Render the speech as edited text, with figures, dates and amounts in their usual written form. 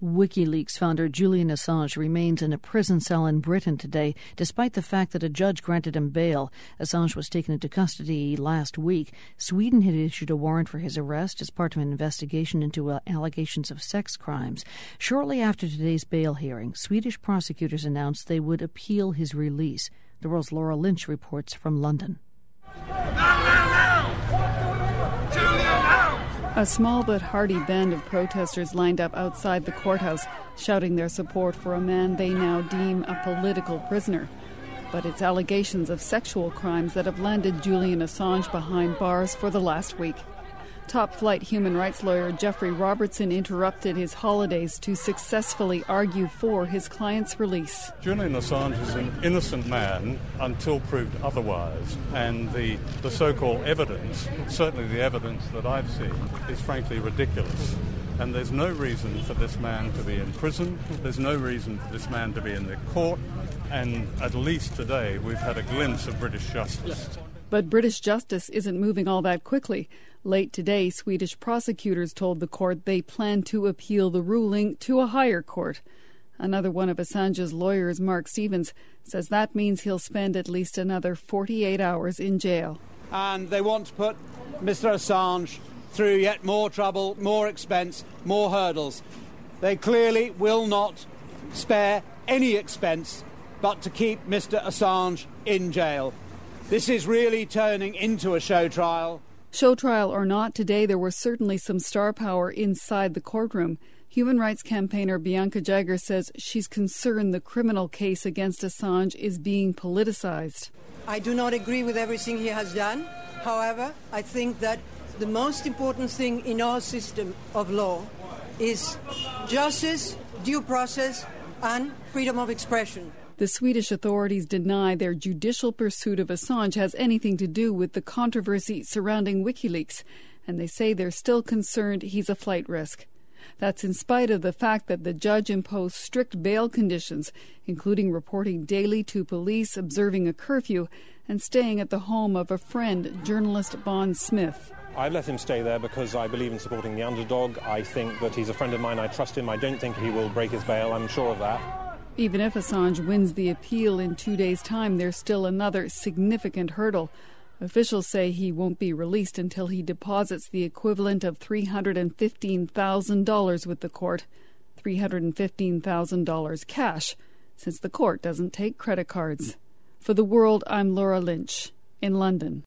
WikiLeaks founder Julian Assange remains in a prison cell in Britain today, despite the fact that a judge granted him bail. Assange was taken into custody last week. Sweden had issued a warrant for his arrest as part of an investigation into allegations of sex crimes. Shortly after today's bail hearing, Swedish prosecutors announced they would appeal his release. The World's Laura Lynch reports from London. A small but hardy band of protesters lined up outside the courthouse, shouting their support for a man they now deem a political prisoner. But it's allegations of sexual crimes that have landed Julian Assange behind bars for the last week. Top-flight human rights lawyer Jeffrey Robertson interrupted his holidays to successfully argue for his client's release. Julian Assange is an innocent man until proved otherwise, and the so-called evidence, certainly the evidence that I've seen, is frankly ridiculous. And there's no reason for this man to be in prison, there's no reason for this man to be in the court, and at least today we've had a glimpse of British justice. But British justice isn't moving all that quickly. Late today, Swedish prosecutors told the court they plan to appeal the ruling to a higher court. Another one of Assange's lawyers, Mark Stevens, says that means he'll spend at least another 48 hours in jail. And they want to put Mr. Assange through yet more trouble, more expense, more hurdles. They clearly will not spare any expense but to keep Mr. Assange in jail. This is really turning into a show trial. Show trial or not, today there was certainly some star power inside the courtroom. Human rights campaigner Bianca Jagger says she's concerned the criminal case against Assange is being politicized. I do not agree with everything he has done. However, I think that the most important thing in our system of law is justice, due process, and freedom of expression. The Swedish authorities deny their judicial pursuit of Assange has anything to do with the controversy surrounding WikiLeaks, and they say they're still concerned he's a flight risk. That's in spite of the fact that the judge imposed strict bail conditions, including reporting daily to police, observing a curfew, and staying at the home of a friend, journalist Bond Smith. I let him stay there because I believe in supporting the underdog. I think that he's a friend of mine. I trust him. I don't think he will break his bail. I'm sure of that. Even if Assange wins the appeal in 2 days' time, there's still another significant hurdle. Officials say he won't be released until he deposits the equivalent of $315,000 with the court, $315,000 cash, since the court doesn't take credit cards. For The World, I'm Laura Lynch in London.